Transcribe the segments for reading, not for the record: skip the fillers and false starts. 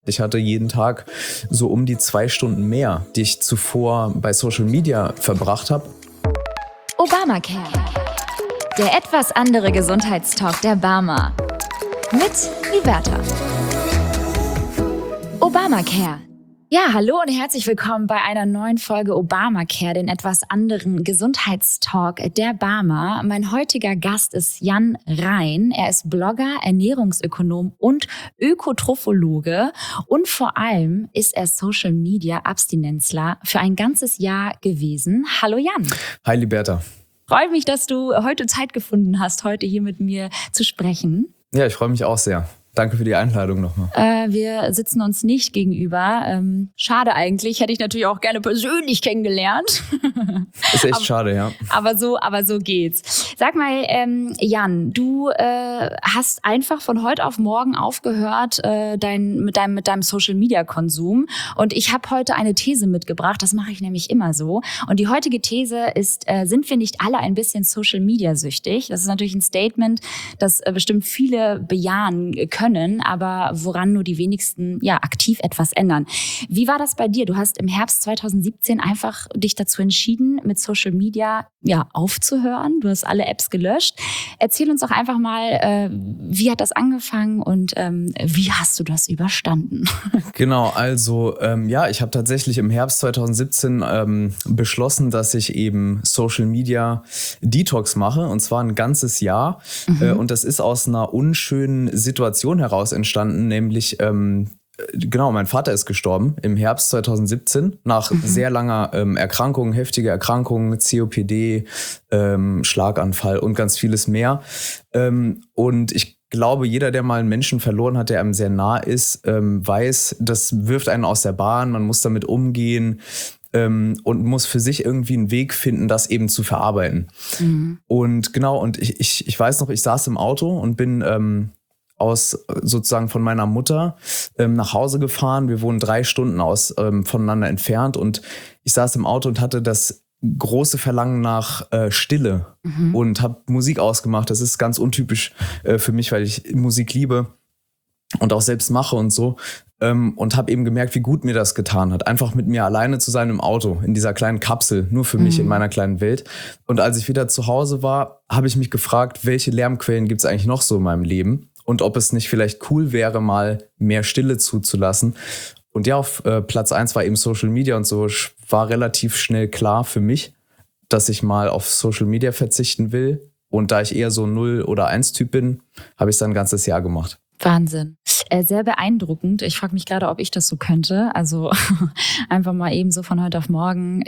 Ich hatte jeden Tag so um die 2 Stunden mehr, die ich zuvor bei Social Media verbracht habe. Obamacare. Der etwas andere Gesundheitstalk der Barmer. Mit Liberta. Obamacare. Ja, hallo und herzlich willkommen bei einer neuen Folge Obamacare, den etwas anderen Gesundheitstalk der Barmer. Mein heutiger Gast ist Jan Rein. Er ist Blogger, Ernährungsökonom und Ökotrophologe. Und vor allem ist er Social-Media-Abstinenzler für ein ganzes Jahr gewesen. Hallo Jan. Hi Liberta. Freut mich, dass du heute Zeit gefunden hast, heute hier mit mir zu sprechen. Ja, ich freue mich auch sehr. Danke für die Einladung nochmal. Wir sitzen uns nicht gegenüber. Schade eigentlich, hätte ich natürlich auch gerne persönlich kennengelernt. Ist echt schade, ja. Aber so geht's. Sag mal, Jan, du hast einfach von heute auf morgen aufgehört mit deinem Social-Media-Konsum. Und ich habe heute eine These mitgebracht, das mache ich nämlich immer so. Und die heutige These ist, sind wir nicht alle ein bisschen Social-Media-süchtig? Das ist natürlich ein Statement, das bestimmt viele bejahen können, aber woran nur die wenigsten aktiv etwas ändern. Wie war das bei dir? Du hast im Herbst 2017 einfach dich dazu entschieden, mit Social Media aufzuhören. Du hast alle Apps gelöscht. Erzähl uns doch einfach mal, wie hat das angefangen und wie hast du das überstanden? Genau, also ich habe tatsächlich im Herbst 2017 beschlossen, dass ich eben Social Media Detox mache, und zwar ein ganzes Jahr. Und das ist aus einer unschönen Situation heraus entstanden, nämlich mein Vater ist gestorben im Herbst 2017 nach sehr langer Erkrankung, heftige Erkrankung, COPD, Schlaganfall und ganz vieles mehr. Und ich glaube, jeder, der mal einen Menschen verloren hat, der einem sehr nah ist, weiß, das wirft einen aus der Bahn, man muss damit umgehen und muss für sich irgendwie einen Weg finden, das eben zu verarbeiten. Und ich weiß noch, ich saß im Auto und bin sozusagen von meiner Mutter nach Hause gefahren. Wir wohnen 3 Stunden voneinander entfernt, und ich saß im Auto und hatte das große Verlangen nach Stille und habe Musik ausgemacht. Das ist ganz untypisch für mich, weil ich Musik liebe und auch selbst mache und so. Und habe eben gemerkt, wie gut mir das getan hat, einfach mit mir alleine zu sein im Auto, in dieser kleinen Kapsel, nur für mich in meiner kleinen Welt. Und als ich wieder zu Hause war, habe ich mich gefragt, welche Lärmquellen gibt es eigentlich noch so in meinem Leben? Und ob es nicht vielleicht cool wäre, mal mehr Stille zuzulassen. Und ja, auf Platz 1 war eben Social Media, und so war relativ schnell klar für mich, dass ich mal auf Social Media verzichten will. Und da ich eher so 0 oder 1 Typ bin, habe ich es dann ein ganzes Jahr gemacht. Wahnsinn. Sehr beeindruckend. Ich frage mich gerade, ob ich das so könnte. Also einfach mal eben so von heute auf morgen.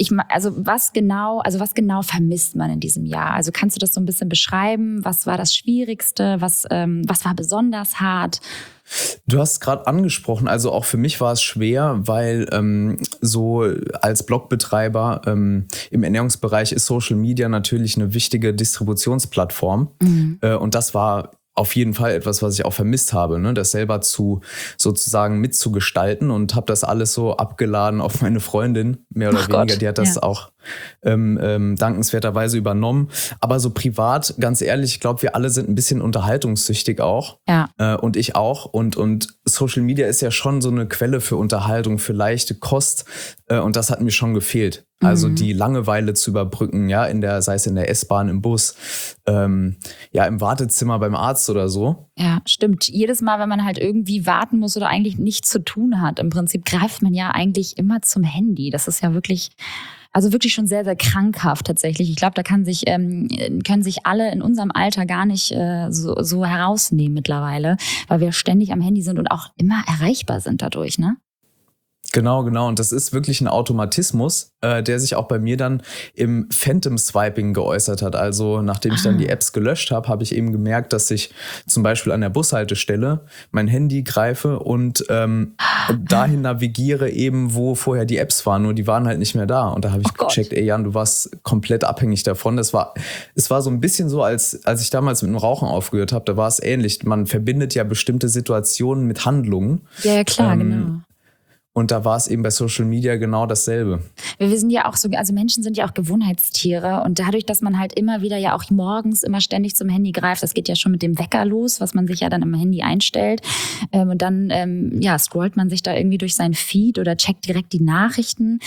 Was genau vermisst man in diesem Jahr? Also kannst du das so ein bisschen beschreiben? Was war das Schwierigste? Was war besonders hart? Du hast es gerade angesprochen, also auch für mich war es schwer, weil so als Blogbetreiber im Ernährungsbereich ist Social Media natürlich eine wichtige Distributionsplattform. Und das war auf jeden Fall etwas, was ich auch vermisst habe, ne? Das selber sozusagen mitzugestalten, und habe das alles so abgeladen auf meine Freundin, mehr oder weniger. Die hat das auch dankenswerterweise übernommen. Aber so privat, ganz ehrlich, ich glaube, wir alle sind ein bisschen unterhaltungssüchtig auch. Ja. Und ich auch. Und Social Media ist ja schon so eine Quelle für Unterhaltung, für leichte Kost. Und das hat mir schon gefehlt. Also die Langeweile zu überbrücken, sei es in der S-Bahn, im Bus, im Wartezimmer beim Arzt oder so. Ja, stimmt. Jedes Mal, wenn man halt irgendwie warten muss oder eigentlich nichts zu tun hat, im Prinzip greift man ja eigentlich immer zum Handy. Das ist ja wirklich schon sehr, sehr krankhaft tatsächlich. Ich glaube, da können sich alle in unserem Alter gar nicht so herausnehmen mittlerweile, weil wir ständig am Handy sind und auch immer erreichbar sind dadurch, ne? Genau. Und das ist wirklich ein Automatismus, der sich auch bei mir dann im Phantom-Swiping geäußert hat. Also nachdem ich dann die Apps gelöscht habe, habe ich eben gemerkt, dass ich zum Beispiel an der Bushaltestelle mein Handy greife und dahin navigiere eben, wo vorher die Apps waren. Nur die waren halt nicht mehr da. Und da habe ich gecheckt, ey Jan, du warst komplett abhängig davon. Es war so ein bisschen so, als ich damals mit dem Rauchen aufgehört habe, da war es ähnlich. Man verbindet ja bestimmte Situationen mit Handlungen. Ja, klar, genau. Und da war es eben bei Social Media genau dasselbe. Wir sind ja auch so, also Menschen sind ja auch Gewohnheitstiere und dadurch, dass man halt immer wieder ja auch morgens immer ständig zum Handy greift, das geht ja schon mit dem Wecker los, was man sich ja dann im Handy einstellt und dann scrollt man sich da irgendwie durch seinen Feed oder checkt direkt die Nachrichten.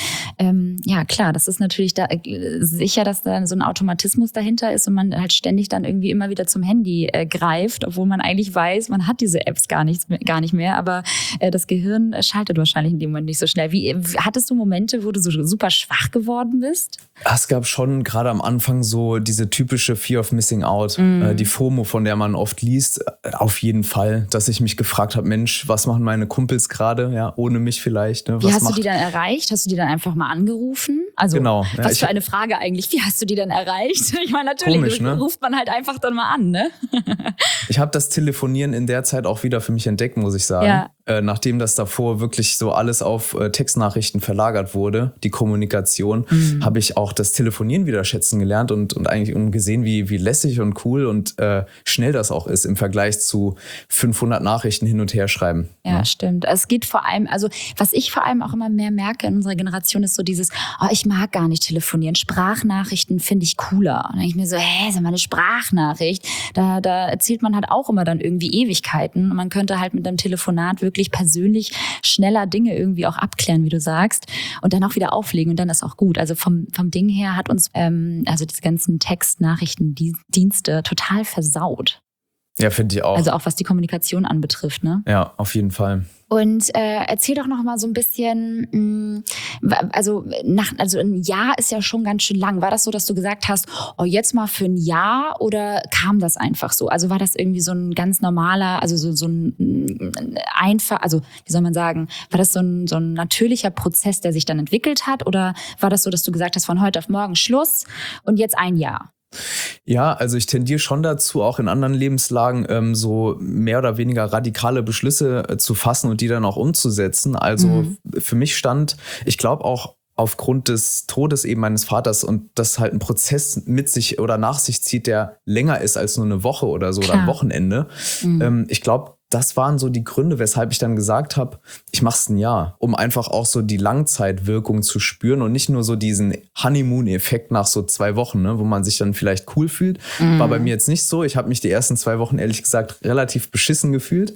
Ja klar, das ist natürlich da sicher, dass da so ein Automatismus dahinter ist und man halt ständig dann irgendwie immer wieder zum Handy greift, obwohl man eigentlich weiß, man hat diese Apps gar nicht mehr, aber das Gehirn schaltet wahrscheinlich in dem Moment nicht so schnell. Hattest du Momente, wo du so super schwach geworden bist? Es gab schon gerade am Anfang so diese typische Fear of Missing Out, die FOMO, von der man oft liest. Auf jeden Fall, dass ich mich gefragt habe, Mensch, was machen meine Kumpels gerade, ja, ohne mich vielleicht. Ne? Wie hast du die dann erreicht? Hast du die dann einfach mal angerufen? Also, genau. Ja, was für eine Frage eigentlich. Wie hast du die dann erreicht? Ich meine, natürlich komisch, ne? Ruft man halt einfach dann mal an, ne? Ich habe das Telefonieren in der Zeit auch wieder für mich entdeckt, muss ich sagen. Ja. Nachdem das davor wirklich so alles auf Textnachrichten verlagert wurde, die Kommunikation, habe ich auch das Telefonieren wieder schätzen gelernt und eigentlich gesehen, wie lässig und cool und schnell das auch ist im Vergleich zu 500 Nachrichten hin und her schreiben. Ja, stimmt. Es geht vor allem, also was ich vor allem auch immer mehr merke in unserer Generation ist so dieses, ich mag gar nicht telefonieren. Sprachnachrichten finde ich cooler. Und dann denke ich mir so, sag mal, eine Sprachnachricht, da erzählt man halt auch immer dann irgendwie Ewigkeiten. Und man könnte halt mit einem Telefonat wirklich persönlich schneller Dinge irgendwie auch abklären, wie du sagst, und dann auch wieder auflegen und dann ist auch gut. Also vom Ding her hat uns also diese ganzen Textnachrichtendienste total versaut. Ja, finde ich auch. Also auch was die Kommunikation anbetrifft, ne? Ja, auf jeden Fall. Und erzähl doch noch mal so ein bisschen, also ein Jahr ist ja schon ganz schön lang. War das so, dass du gesagt hast, jetzt mal für ein Jahr, oder kam das einfach so? Also war das irgendwie so ein ganz normaler, also so ein einfach, also wie soll man sagen, war das so ein natürlicher Prozess, der sich dann entwickelt hat? Oder war das so, dass du gesagt hast, von heute auf morgen Schluss und jetzt ein Jahr? Ja, also ich tendiere schon dazu, auch in anderen Lebenslagen so mehr oder weniger radikale Beschlüsse zu fassen und die dann auch umzusetzen. Also für mich stand, ich glaube auch aufgrund des Todes eben meines Vaters und das halt ein Prozess mit sich oder nach sich zieht, der länger ist als nur eine Woche oder so. Klar. Oder ein Wochenende. Ich glaube, das waren so die Gründe, weshalb ich dann gesagt habe, ich mache es ein Jahr, um einfach auch so die Langzeitwirkung zu spüren und nicht nur so diesen Honeymoon-Effekt nach so 2 Wochen, ne, wo man sich dann vielleicht cool fühlt. War bei mir jetzt nicht so. Ich habe mich die ersten 2 Wochen, ehrlich gesagt, relativ beschissen gefühlt.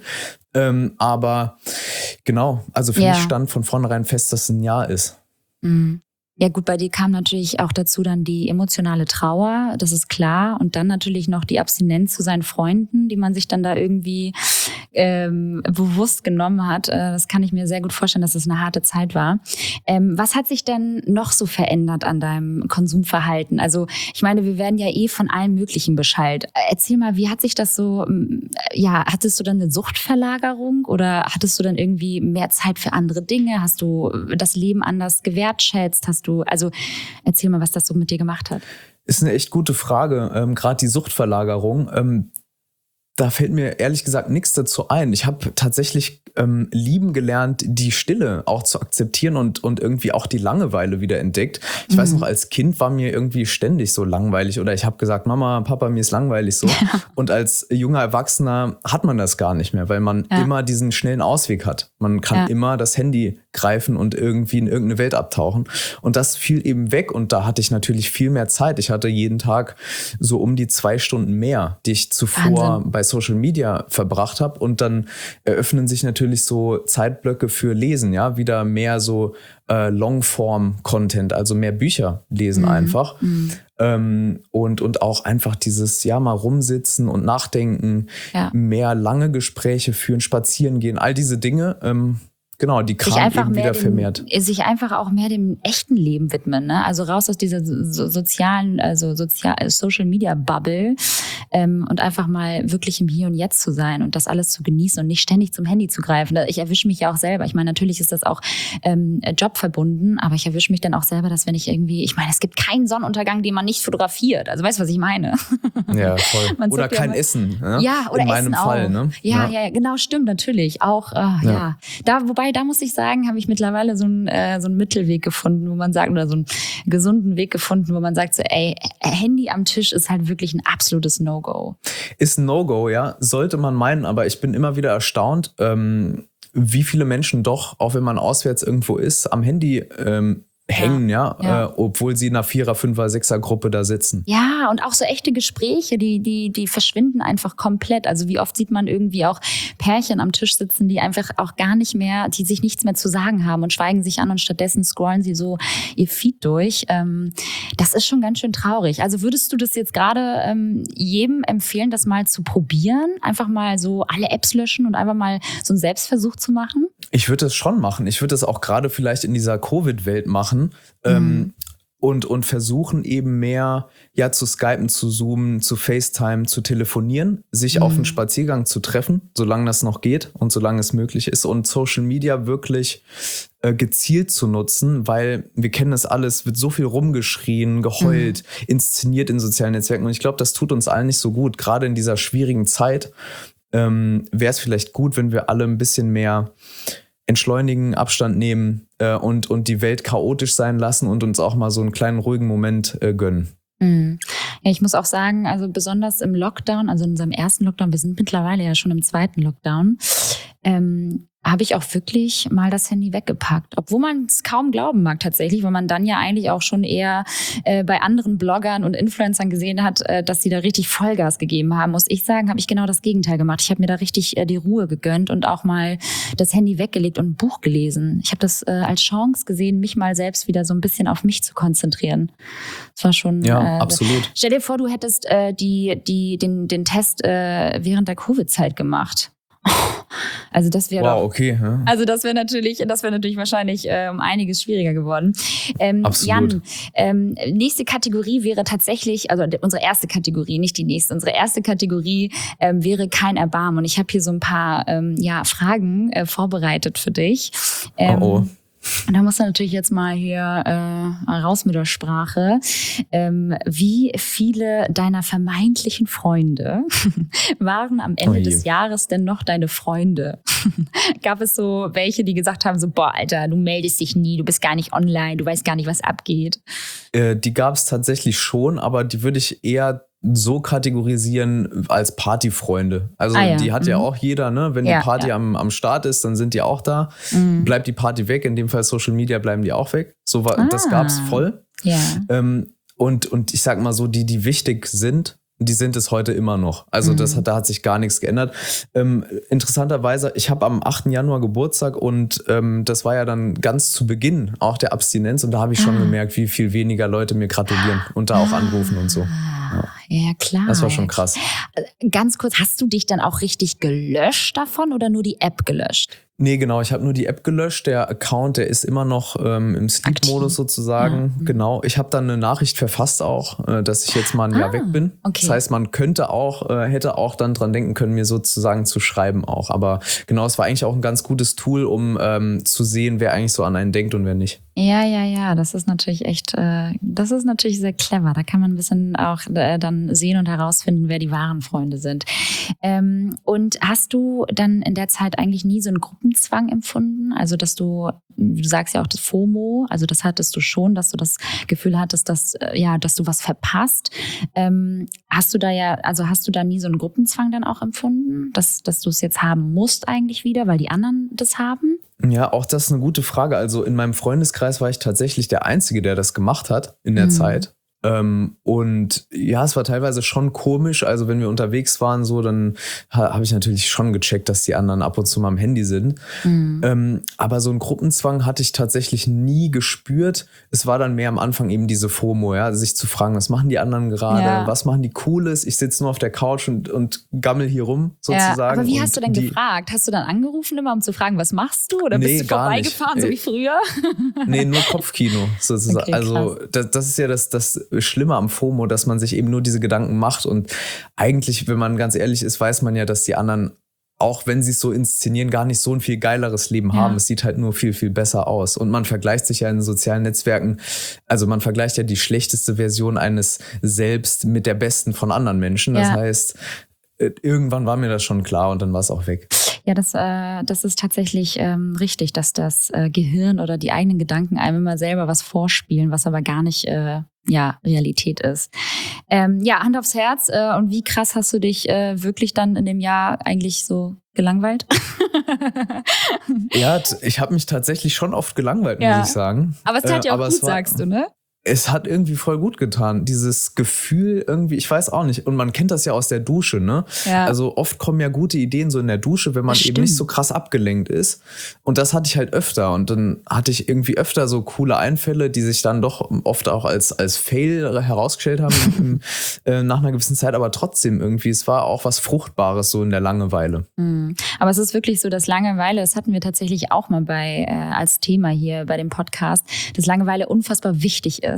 Aber genau, also für mich stand von vornherein fest, dass es ein Jahr ist. Ja gut, bei dir kam natürlich auch dazu dann die emotionale Trauer, das ist klar. Und dann natürlich noch die Abstinenz zu seinen Freunden, die man sich dann da irgendwie bewusst genommen hat. Das kann ich mir sehr gut vorstellen, dass es eine harte Zeit war. Was hat sich denn noch so verändert an deinem Konsumverhalten? Also ich meine, wir werden ja von allem Möglichen beschallt. Erzähl mal, wie hat sich das so, hattest du dann eine Suchtverlagerung oder hattest du dann irgendwie mehr Zeit für andere Dinge? Hast du das Leben anders gewertschätzt? Also erzähl mal, was das so mit dir gemacht hat. Ist eine echt gute Frage, gerade die Suchtverlagerung. Da fällt mir ehrlich gesagt nichts dazu ein. Ich habe tatsächlich lieben gelernt, die Stille auch zu akzeptieren und irgendwie auch die Langeweile wieder entdeckt. Ich weiß noch, als Kind war mir irgendwie ständig so langweilig oder ich habe gesagt, Mama, Papa, mir ist langweilig so. Und als junger Erwachsener hat man das gar nicht mehr, weil man immer diesen schnellen Ausweg hat. Man kann immer das Handy greifen und irgendwie in irgendeine Welt abtauchen. Und das fiel eben weg und da hatte ich natürlich viel mehr Zeit. Ich hatte jeden Tag so um die 2 Stunden mehr, die ich zuvor bei Social Media verbracht habe. Und dann eröffnen sich natürlich so Zeitblöcke für Lesen, ja, wieder mehr so Longform-Content, also mehr Bücher lesen einfach. Und auch einfach dieses, mal rumsitzen und nachdenken, mehr lange Gespräche führen, spazieren gehen, all diese Dinge, genau, die kamen eben wieder vermehrt. Sich einfach auch mehr dem echten Leben widmen, ne? Also raus aus dieser sozialen, Social-Media-Bubble und einfach mal wirklich im Hier und Jetzt zu sein und das alles zu genießen und nicht ständig zum Handy zu greifen. Ich erwische mich ja auch selber. Ich meine, natürlich ist das auch jobverbunden, aber ich erwische mich dann auch selber, dass wenn ich irgendwie, ich meine, es gibt keinen Sonnenuntergang, den man nicht fotografiert. Also weißt du, was ich meine? Ja, voll. Oder kein Essen. Ne? Ja, oder in meinem Essen Fall. Auch. Ne? Ja, genau, stimmt, natürlich. Auch, Da muss ich sagen, habe ich mittlerweile so einen Mittelweg gefunden, wo man sagt, oder so einen gesunden Weg gefunden, wo man sagt, so, Handy am Tisch ist halt wirklich ein absolutes No-Go. Ist ein No-Go, ja. Sollte man meinen, aber ich bin immer wieder erstaunt, wie viele Menschen doch, auch wenn man auswärts irgendwo ist, am Handy hängen, obwohl sie in einer 4er-, 5er-, 6er-Gruppe da sitzen. Ja, und auch so echte Gespräche, die verschwinden einfach komplett. Also wie oft sieht man irgendwie auch Pärchen am Tisch sitzen, die einfach auch gar nicht mehr, die sich nichts mehr zu sagen haben und schweigen sich an und stattdessen scrollen sie so ihr Feed durch. Das ist schon ganz schön traurig. Also würdest du das jetzt gerade jedem empfehlen, das mal zu probieren? Einfach mal so alle Apps löschen und einfach mal so einen Selbstversuch zu machen? Ich würde das schon machen. Ich würde das auch gerade vielleicht in dieser Covid-Welt machen. Und versuchen eben mehr zu skypen, zu zoomen, zu FaceTime, zu telefonieren, sich auf einen Spaziergang zu treffen, solange das noch geht und solange es möglich ist und Social Media wirklich gezielt zu nutzen, weil wir kennen das alles, wird so viel rumgeschrien, geheult, inszeniert in sozialen Netzwerken und ich glaube, das tut uns allen nicht so gut. Gerade in dieser schwierigen Zeit wäre es vielleicht gut, wenn wir alle ein bisschen mehr entschleunigen, Abstand nehmen und die Welt chaotisch sein lassen und uns auch mal so einen kleinen ruhigen Moment gönnen. Ja, ich muss auch sagen, also besonders im Lockdown, also in unserem ersten Lockdown, wir sind mittlerweile ja schon im zweiten Lockdown, habe ich auch wirklich mal das Handy weggepackt. Obwohl man es kaum glauben mag tatsächlich, weil man dann ja eigentlich auch schon eher bei anderen Bloggern und Influencern gesehen hat, dass sie da richtig Vollgas gegeben haben. Muss ich sagen, habe ich genau das Gegenteil gemacht. Ich habe mir da richtig die Ruhe gegönnt und auch mal das Handy weggelegt und ein Buch gelesen. Ich habe das als Chance gesehen, mich mal selbst wieder so ein bisschen auf mich zu konzentrieren. Das war schon... Ja, absolut. Stell dir vor, du hättest den Test während der Covid-Zeit gemacht. Also das wäre okay. Ja. Also das wäre natürlich wahrscheinlich um einiges schwieriger geworden. Absolut. Jan, nächste Kategorie wäre tatsächlich, also unsere erste Kategorie, nicht die nächste. Unsere erste Kategorie wäre kein Erbarmen. Und ich habe hier so ein paar Fragen vorbereitet für dich. Und da musst du natürlich jetzt mal hier raus mit der Sprache. Wie viele deiner vermeintlichen Freunde waren am Ende des Jahres denn noch deine Freunde? Gab es so welche, die gesagt haben, so, boah, Alter, du meldest dich nie, du bist gar nicht online, du weißt gar nicht, was abgeht? Die gab es tatsächlich schon, aber die würde ich eher so kategorisieren als Partyfreunde. Also die hat ja auch jeder, ne? Wenn die Party am Start ist, dann sind die auch da. Bleibt die Party weg, in dem Fall Social Media bleiben die auch weg. So war, das gab's voll. Ja. Und ich sag mal so, die wichtig sind, die sind es heute immer noch. Also da hat sich gar nichts geändert. Interessanterweise, ich habe am 8. Januar Geburtstag und das war ja dann ganz zu Beginn auch der Abstinenz und da habe ich schon gemerkt, wie viel weniger Leute mir gratulieren und da auch anrufen und so. Ja, klar. Das war schon krass. Ganz kurz, hast du dich dann auch richtig gelöscht davon oder nur die App gelöscht? Nee, genau, ich habe nur die App gelöscht. Der Account, der ist immer noch im Sleep-Modus sozusagen. Ja. Genau, ich habe dann eine Nachricht verfasst auch, dass ich jetzt mal ein Jahr weg bin. Okay. Das heißt, man hätte auch dann dran denken können, mir sozusagen zu schreiben auch. Aber genau, es war eigentlich auch ein ganz gutes Tool, um zu sehen, wer eigentlich so an einen denkt und wer nicht. Ja, das ist natürlich das ist natürlich sehr clever. Da kann man ein bisschen auch dann sehen und herausfinden, wer die wahren Freunde sind. Und hast du dann in der Zeit eigentlich nie so einen Gruppenzwang empfunden? Also, dass du sagst ja auch das FOMO, also das hattest du schon, dass du das Gefühl hattest, dass du was verpasst. Hast du da nie so einen Gruppenzwang dann auch empfunden, dass du es jetzt haben musst eigentlich wieder, weil die anderen das haben? Ja, auch das ist eine gute Frage. Also in meinem Freundeskreis war ich tatsächlich der Einzige, der das gemacht hat in der Zeit. Und ja, es war teilweise schon komisch. Also wenn wir unterwegs waren, so, dann habe ich natürlich schon gecheckt, dass die anderen ab und zu mal am Handy sind. Aber so einen Gruppenzwang hatte ich tatsächlich nie gespürt. Es war dann mehr am Anfang eben diese FOMO, ja, sich zu fragen, was machen die anderen gerade, was machen die Cooles? Ich sitze nur auf der Couch und gammel hier rum, sozusagen. Ja, aber wie hast du denn gefragt? Hast du dann angerufen immer, um zu fragen, was machst du? Oder bist du vorbeigefahren, so wie früher? Nee, nur Kopfkino, sozusagen. Okay, also das ist ja das Schlimme am FOMO, dass man sich eben nur diese Gedanken macht und eigentlich, wenn man ganz ehrlich ist, weiß man ja, dass die anderen, auch wenn sie es so inszenieren, gar nicht so ein viel geileres Leben haben. Es sieht halt nur viel, viel besser aus. Und man vergleicht sich ja in sozialen Netzwerken, also man vergleicht ja die schlechteste Version eines Selbst mit der besten von anderen Menschen. Das heißt, irgendwann war mir das schon klar und dann war es auch weg. Ja, das ist tatsächlich richtig, dass das Gehirn oder die eigenen Gedanken einem immer selber was vorspielen, was aber gar nicht Realität ist. Hand aufs Herz. Und wie krass hast du dich wirklich dann in dem Jahr eigentlich so gelangweilt? Ja, ich habe mich tatsächlich schon oft gelangweilt, muss ich sagen. Aber es tat ja auch gut, sagst du, ne? Es hat irgendwie voll gut getan. Dieses Gefühl irgendwie, ich weiß auch nicht. Und man kennt das ja aus der Dusche, ne? Ja. Also oft kommen ja gute Ideen so in der Dusche, wenn man eben nicht so krass abgelenkt ist. Und das hatte ich halt öfter. Und dann hatte ich irgendwie öfter so coole Einfälle, die sich dann doch oft auch als Fail herausgestellt haben nach einer gewissen Zeit. Aber trotzdem irgendwie, es war auch was Fruchtbares so in der Langeweile. Aber es ist wirklich so, dass Langeweile, das hatten wir tatsächlich auch mal als Thema hier bei dem Podcast, dass Langeweile unfassbar wichtig ist.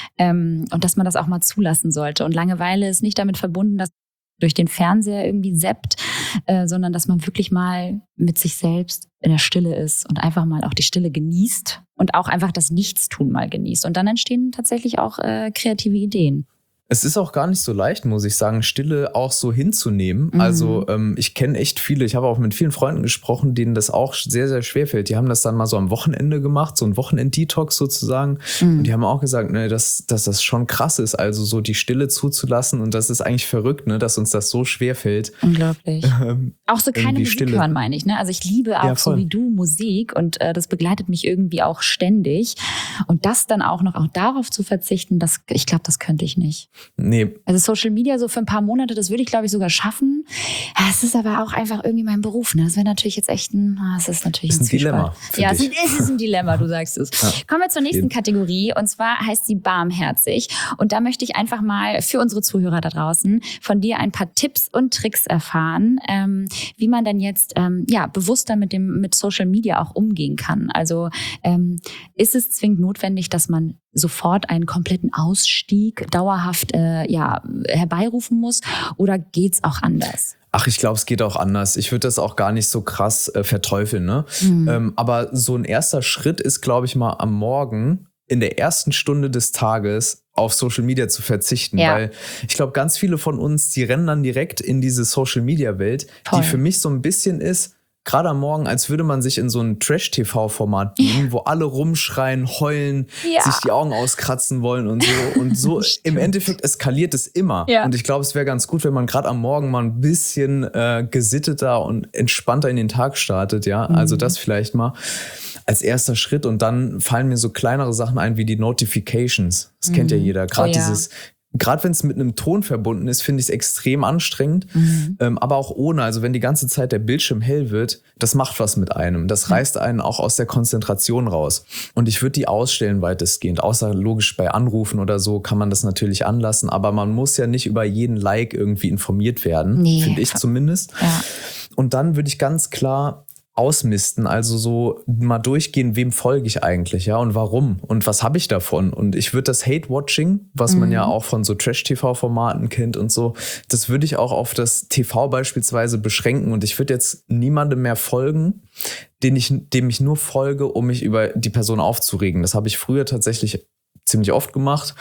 Und dass man das auch mal zulassen sollte. Und Langeweile ist nicht damit verbunden, dass man durch den Fernseher irgendwie zappt, sondern dass man wirklich mal mit sich selbst in der Stille ist und einfach mal auch die Stille genießt und auch einfach das Nichtstun mal genießt. Und dann entstehen tatsächlich auch kreative Ideen. Es ist auch gar nicht so leicht, muss ich sagen, Stille auch so hinzunehmen. Also ich kenne echt viele, ich habe auch mit vielen Freunden gesprochen, denen das auch sehr, sehr schwer fällt. Die haben das dann mal so am Wochenende gemacht, so ein Wochenend-Detox sozusagen. Und die haben auch gesagt, ne, dass das schon krass ist, also so die Stille zuzulassen. Und das ist eigentlich verrückt, ne, dass uns das so schwer fällt. Unglaublich. Auch so keine Musik Stille hören, meine ich. Ne? Also ich liebe auch so wie du Musik und das begleitet mich irgendwie auch ständig. Und das dann auch noch darauf zu verzichten, ich glaube, das könnte ich nicht. Nee. Also Social Media so für ein paar Monate, das würde ich, glaube ich, sogar schaffen. Ja, es ist aber auch einfach irgendwie mein Beruf. Ne? Das wäre natürlich jetzt echt ein Dilemma. Ja, es ist ein Dilemma, du sagst es. Ja. Kommen wir zur nächsten Kategorie und zwar heißt sie barmherzig. Und da möchte ich einfach mal für unsere Zuhörer da draußen von dir ein paar Tipps und Tricks erfahren, wie man dann jetzt bewusster mit Social Media auch umgehen kann. Also ist es zwingend notwendig, dass man sofort einen kompletten Ausstieg dauerhaft herbeirufen muss oder geht's auch anders? Ach, ich glaube, es geht auch anders. Ich würde das auch gar nicht so krass verteufeln, ne? Aber so ein erster Schritt ist, glaube ich, mal am Morgen in der ersten Stunde des Tages auf Social Media zu verzichten. Ja. Weil ich glaube, ganz viele von uns, die rennen dann direkt in diese Social Media Welt, die für mich so ein bisschen ist, gerade am Morgen, als würde man sich in so ein Trash-TV-Format beamen, wo alle rumschreien, heulen, sich die Augen auskratzen wollen und so. Und so im Endeffekt eskaliert es immer. Ja. Und ich glaube, es wäre ganz gut, wenn man gerade am Morgen mal ein bisschen gesitteter und entspannter in den Tag startet. Ja, also das vielleicht mal als erster Schritt. Und dann fallen mir so kleinere Sachen ein wie die Notifications. Das kennt ja jeder. Gerade wenn es mit einem Ton verbunden ist, finde ich es extrem anstrengend. Aber auch ohne, also wenn die ganze Zeit der Bildschirm hell wird, das macht was mit einem. Das reißt einen auch aus der Konzentration raus. Und ich würde die ausstellen weitestgehend. Außer logisch bei Anrufen oder so kann man das natürlich anlassen. Aber man muss ja nicht über jeden Like irgendwie informiert werden. Nee, finde ich zumindest. Ja. Und dann würde ich ganz klar ausmisten, also so mal durchgehen, wem folge ich eigentlich, ja, und warum und was habe ich davon. Und ich würde das Hate-Watching, was man ja auch von so Trash-TV-Formaten kennt und so, das würde ich auch auf das TV beispielsweise beschränken und ich würde jetzt niemandem mehr folgen, dem ich nur folge, um mich über die Person aufzuregen. Das habe ich früher tatsächlich ziemlich oft gemacht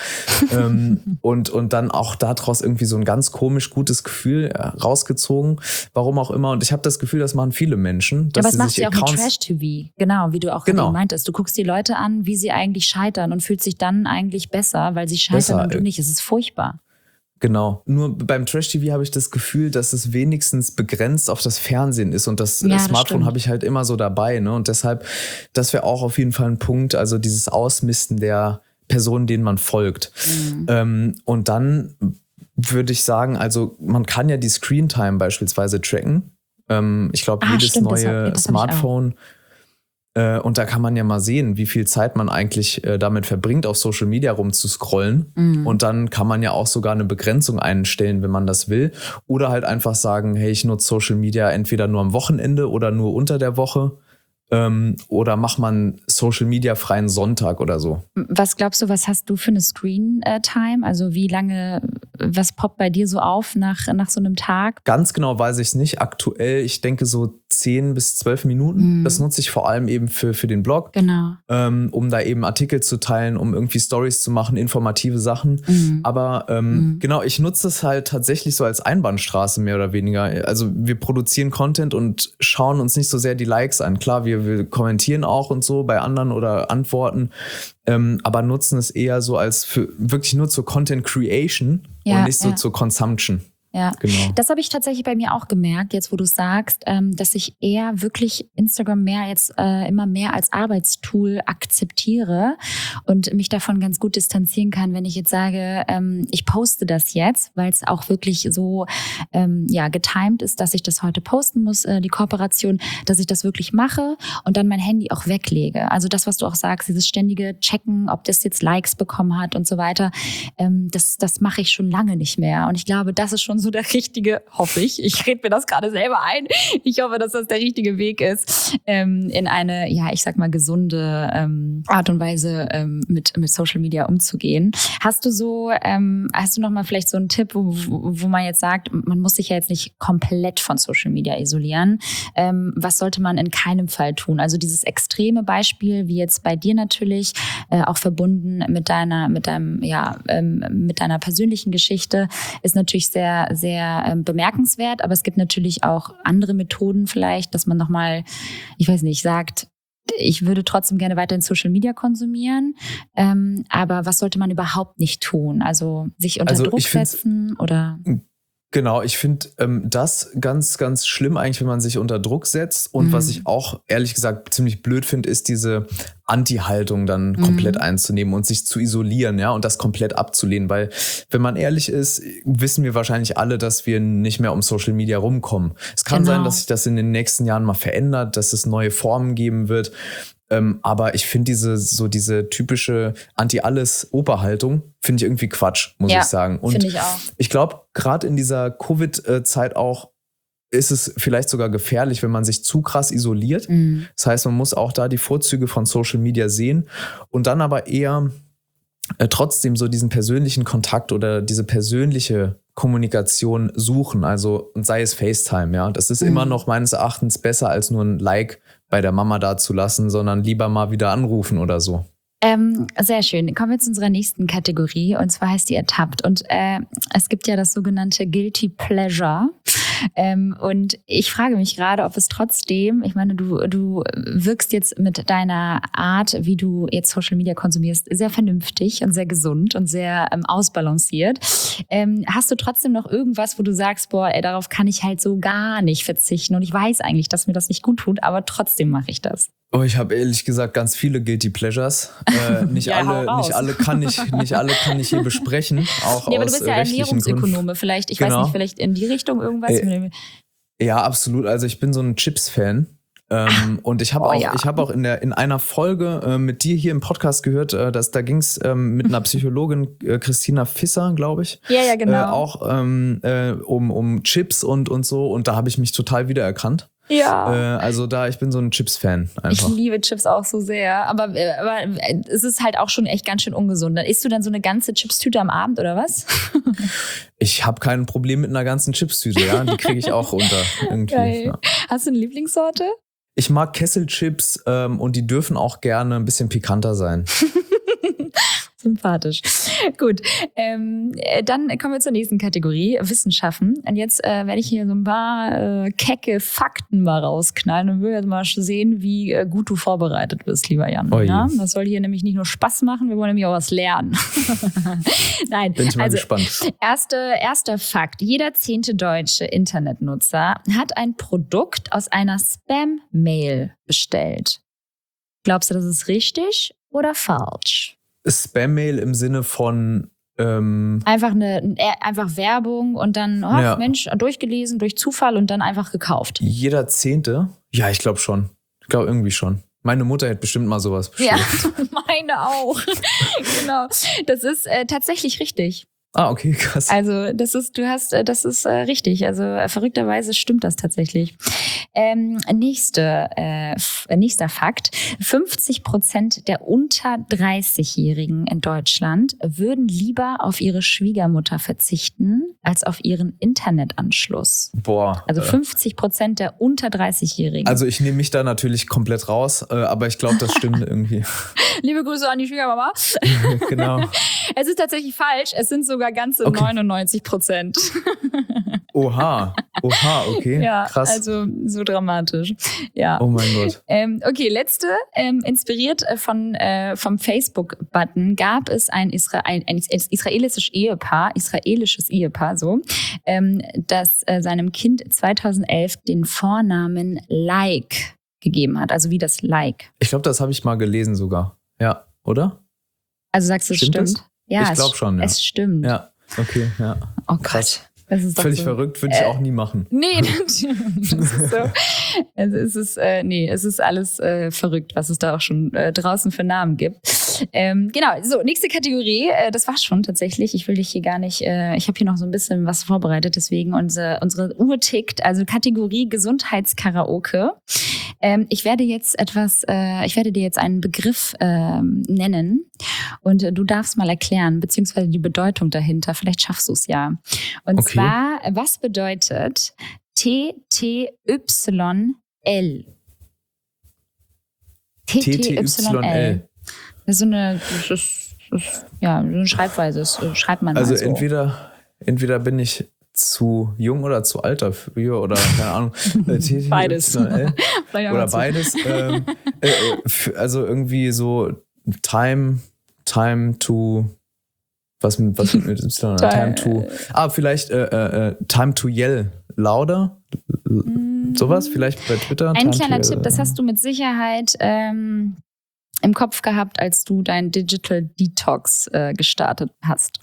und dann auch daraus irgendwie so ein ganz komisch gutes Gefühl rausgezogen, warum auch immer. Und ich habe das Gefühl, das machen viele Menschen. Dass aber das machst du ja auch mit Trash-TV, genau, wie du auch gerade meintest. Du guckst die Leute an, wie sie eigentlich scheitern und fühlst dich dann eigentlich besser, weil sie scheitern und du nicht. Es ist furchtbar. Genau. Nur beim Trash-TV habe ich das Gefühl, dass es wenigstens begrenzt auf das Fernsehen ist und das Smartphone habe ich halt immer so dabei. Ne? Und deshalb, das wäre auch auf jeden Fall ein Punkt, also dieses Ausmisten der Personen, denen man folgt. Und dann würde ich sagen, also man kann ja die Screentime beispielsweise tracken. Ich glaube, jedes neue Smartphone. Und da kann man ja mal sehen, wie viel Zeit man eigentlich damit verbringt, auf Social Media rumzuscrollen. Und dann kann man ja auch sogar eine Begrenzung einstellen, wenn man das will. Oder halt einfach sagen, hey, ich nutze Social Media entweder nur am Wochenende oder nur unter der Woche. Oder macht man Social-Media-freien Sonntag oder so? Was glaubst du, was hast du für eine Screen-Time? Also wie lange was poppt bei dir so auf nach so einem Tag? Ganz genau weiß ich es nicht. Aktuell, ich denke so 10 bis 12 Minuten. Das nutze ich vor allem eben für den Blog. Genau. Um da eben Artikel zu teilen, um irgendwie Stories zu machen, informative Sachen. Aber genau, ich nutze es halt tatsächlich so als Einbahnstraße mehr oder weniger. Also wir produzieren Content und schauen uns nicht so sehr die Likes an. Klar, wir kommentieren auch und so bei anderen oder antworten, aber nutzen es eher so als für wirklich nur zur Content Creation und nicht so zur Consumption. Ja, genau. Das habe ich tatsächlich bei mir auch gemerkt, jetzt wo du sagst, dass ich eher wirklich Instagram immer mehr als Arbeitstool akzeptiere und mich davon ganz gut distanzieren kann, wenn ich jetzt sage, ich poste das jetzt, weil es auch wirklich so getimed ist, dass ich das heute posten muss, die Kooperation, dass ich das wirklich mache und dann mein Handy auch weglege. Also das, was du auch sagst, dieses ständige Checken, ob das jetzt Likes bekommen hat und so weiter, das mache ich schon lange nicht mehr. Und ich glaube, das ist schon so der richtige, hoffe ich. Ich rede mir das gerade selber ein. Ich hoffe, dass das der richtige Weg ist, in eine, ich sag mal, gesunde Art und Weise mit Social Media umzugehen. Hast du noch mal vielleicht so einen Tipp, wo man jetzt sagt, man muss sich ja jetzt nicht komplett von Social Media isolieren. Was sollte man in keinem Fall tun? Also dieses extreme Beispiel, wie jetzt bei dir natürlich, auch verbunden mit deiner persönlichen Geschichte, ist natürlich sehr, sehr bemerkenswert, aber es gibt natürlich auch andere Methoden vielleicht, dass man nochmal, ich weiß nicht, sagt, ich würde trotzdem gerne weiterhin Social Media konsumieren, aber was sollte man überhaupt nicht tun? Also sich unter Druck setzen oder... Genau, ich finde das ganz, ganz schlimm eigentlich, wenn man sich unter Druck setzt. Und was ich auch ehrlich gesagt ziemlich blöd finde, ist diese Anti-Haltung dann komplett einzunehmen und sich zu isolieren, ja, und das komplett abzulehnen. Weil, wenn man ehrlich ist, wissen wir wahrscheinlich alle, dass wir nicht mehr um Social Media rumkommen. Es kann sein, dass sich das in den nächsten Jahren mal verändert, dass es neue Formen geben wird. Aber ich finde diese typische Anti-Alles-Operhaltung finde ich irgendwie Quatsch, muss ich sagen. Und finde ich auch. Ich glaube, gerade in dieser Covid-Zeit auch ist es vielleicht sogar gefährlich, wenn man sich zu krass isoliert. Das heißt, man muss auch da die Vorzüge von Social Media sehen und dann aber eher trotzdem so diesen persönlichen Kontakt oder diese persönliche Kommunikation suchen. Also, und sei es FaceTime, ja. Das ist immer noch meines Erachtens besser, als nur ein Like bei der Mama da zu lassen, sondern lieber mal wieder anrufen oder so. Sehr schön. Kommen wir zu unserer nächsten Kategorie und zwar heißt die Ertappt. Und es gibt ja das sogenannte Guilty Pleasure. Und ich frage mich gerade, ob es trotzdem, ich meine, du wirkst jetzt mit deiner Art, wie du jetzt Social Media konsumierst, sehr vernünftig und sehr gesund und sehr ausbalanciert. Hast du trotzdem noch irgendwas, wo du sagst, darauf kann ich halt so gar nicht verzichten und ich weiß eigentlich, dass mir das nicht gut tut, aber trotzdem mache ich das? Oh, ich habe ehrlich gesagt ganz viele Guilty Pleasures. Nicht alle kann ich hier besprechen, auch aber aus du bist ja Ernährungsökonome, vielleicht, ich weiß nicht, vielleicht in die Richtung irgendwas? Ja, absolut. Also ich bin so ein Chips-Fan. Und ich habe auch in einer Folge mit dir hier im Podcast gehört, da ging es mit einer Psychologin, Christina Fisser, glaube ich. Ja, genau. Auch um Chips und so. Und da habe ich mich total wiedererkannt. Ja. Also ich bin so ein Chips-Fan einfach. Ich liebe Chips auch so sehr, aber es ist halt auch schon echt ganz schön ungesund. Dann isst du dann so eine ganze Chipstüte am Abend oder was? Ich habe kein Problem mit einer ganzen Chipstüte, ja. Die kriege ich auch unter irgendwie. Geil. Ja. Hast du eine Lieblingssorte? Ich mag Kesselchips und die dürfen auch gerne ein bisschen pikanter sein. Sympathisch. Gut, dann kommen wir zur nächsten Kategorie, Wissenschaften. Und jetzt werde ich hier so ein paar kecke Fakten mal rausknallen und will jetzt mal sehen, wie gut du vorbereitet bist, lieber Jan. Ja? Das soll hier nämlich nicht nur Spaß machen, wir wollen nämlich auch was lernen. Nein, bin ich mal gespannt. Erster Fakt. Jeder 10. deutsche Internetnutzer hat ein Produkt aus einer Spam-Mail bestellt. Glaubst du, das ist richtig oder falsch? Spam-Mail im Sinne von einfach Werbung und dann, Mensch, durchgelesen, durch Zufall und dann einfach gekauft. Jeder 10.? Ja, ich glaube schon. Ich glaube irgendwie schon. Meine Mutter hätte bestimmt mal sowas bestellt. Ja, meine auch. Genau. Das ist tatsächlich richtig. Ah, okay, krass. Also das ist richtig. Also verrückterweise stimmt das tatsächlich. Nächster Fakt. 50% der unter 30-Jährigen in Deutschland würden lieber auf ihre Schwiegermutter verzichten, als auf ihren Internetanschluss. Boah. Also 50% der unter 30-Jährigen. Also ich nehme mich da natürlich komplett raus, aber ich glaube, das stimmt irgendwie. Liebe Grüße an die Schwiegermama. Genau. Es ist tatsächlich falsch. Es sind sogar ganze 99%. Oha, okay, ja, krass. Also so dramatisch. Ja. Oh mein Gott. Okay, letzte. Inspiriert vom Facebook-Button gab es ein israelisches Ehepaar, das seinem Kind 2011 den Vornamen Like gegeben hat. Also wie das Like. Ich glaube, das habe ich mal gelesen sogar. Ja, oder? Also sagst du, es stimmt? Ja, ich glaube schon, ja. Es stimmt. Ja, okay, ja. Oh Gott. Krass. Das ist völlig verrückt, würde ich auch nie machen. Nee, das ist so. Also es ist alles verrückt, was es da auch schon draußen für Namen gibt. Genau, so, nächste Kategorie, das war's schon tatsächlich. Ich will dich hier gar nicht, ich habe hier noch so ein bisschen was vorbereitet, deswegen unsere Uhr tickt. Also Kategorie Gesundheitskaraoke. Ich werde dir jetzt einen Begriff nennen und du darfst mal erklären, beziehungsweise die Bedeutung dahinter. Vielleicht schaffst du es ja. Und zwar, was bedeutet TTYL? TTYL. Das ist so eine Schreibweise, das schreibt man also mal so. Entweder bin ich zu jung oder zu alt dafür oder keine Ahnung. Beides. Oder beides. Also irgendwie so Time to was mit Y? Time to vielleicht Time to yell louder. Sowas vielleicht bei Twitter. Ein kleiner Tipp, das hast du mit Sicherheit im Kopf gehabt, als du dein Digital Detox gestartet hast.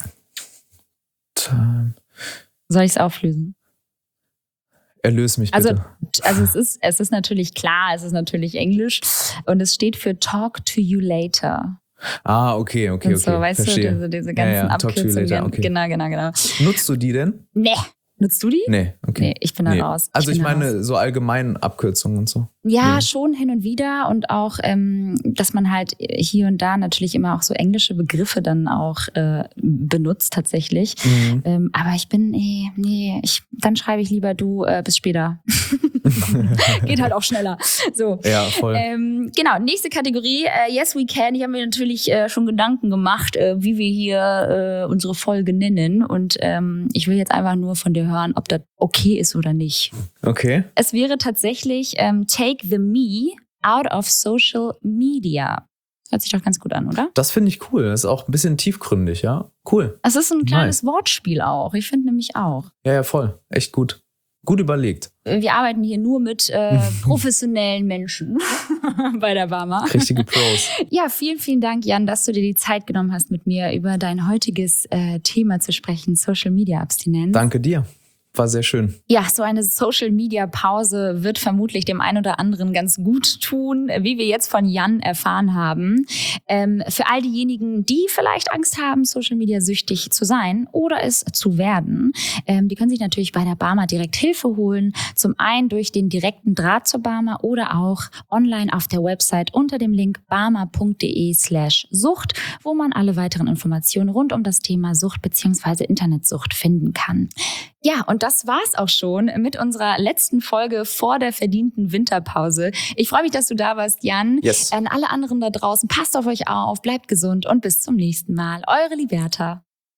Soll ich es auflösen? Erlöse mich bitte. Also es ist natürlich klar, es ist natürlich Englisch und es steht für Talk to you later. Ah, okay. Und so, weißt verstehe. du, diese ganzen Abkürzungen. Okay. Genau. Nutzt du die denn? Nee. Nutzt du die? Nee, okay. Nee, ich bin da raus. Also ich meine so allgemein Abkürzungen und so. Ja, schon hin und wieder und auch, dass man halt hier und da natürlich immer auch so englische Begriffe dann auch benutzt tatsächlich. Mhm. Aber ich bin, dann schreibe ich lieber du bis später. Geht halt auch schneller. So. Ja, voll. Genau, nächste Kategorie, Yes We Can. Ich habe mir natürlich schon Gedanken gemacht, wie wir hier unsere Folge nennen und ich will jetzt einfach nur von dir hören, ob das okay ist oder nicht. Okay. Es wäre tatsächlich Take the Me out of social media. Hört sich doch ganz gut an, oder? Das finde ich cool. Das ist auch ein bisschen tiefgründig, ja. Cool. Es ist ein kleines Wortspiel auch. Ich finde nämlich auch. Ja, voll. Echt gut. Gut überlegt. Wir arbeiten hier nur mit professionellen Menschen bei der Barmer. Richtige Pros. Ja, vielen, vielen Dank, Jan, dass du dir die Zeit genommen hast, mit mir über dein heutiges Thema zu sprechen, Social Media Abstinenz. Danke dir. War sehr schön. Ja, so eine Social-Media-Pause wird vermutlich dem einen oder anderen ganz gut tun, wie wir jetzt von Jan erfahren haben. Für all diejenigen, die vielleicht Angst haben, Social-Media-süchtig zu sein oder es zu werden, die können sich natürlich bei der Barmer direkt Hilfe holen. Zum einen durch den direkten Draht zur Barmer oder auch online auf der Website unter dem Link barmer.de/Sucht, wo man alle weiteren Informationen rund um das Thema Sucht bzw. Internetsucht finden kann. Ja, und das war's auch schon mit unserer letzten Folge vor der verdienten Winterpause. Ich freue mich, dass du da warst, Jan. Yes. An alle anderen da draußen, passt auf euch auf, bleibt gesund und bis zum nächsten Mal. Eure Liberta.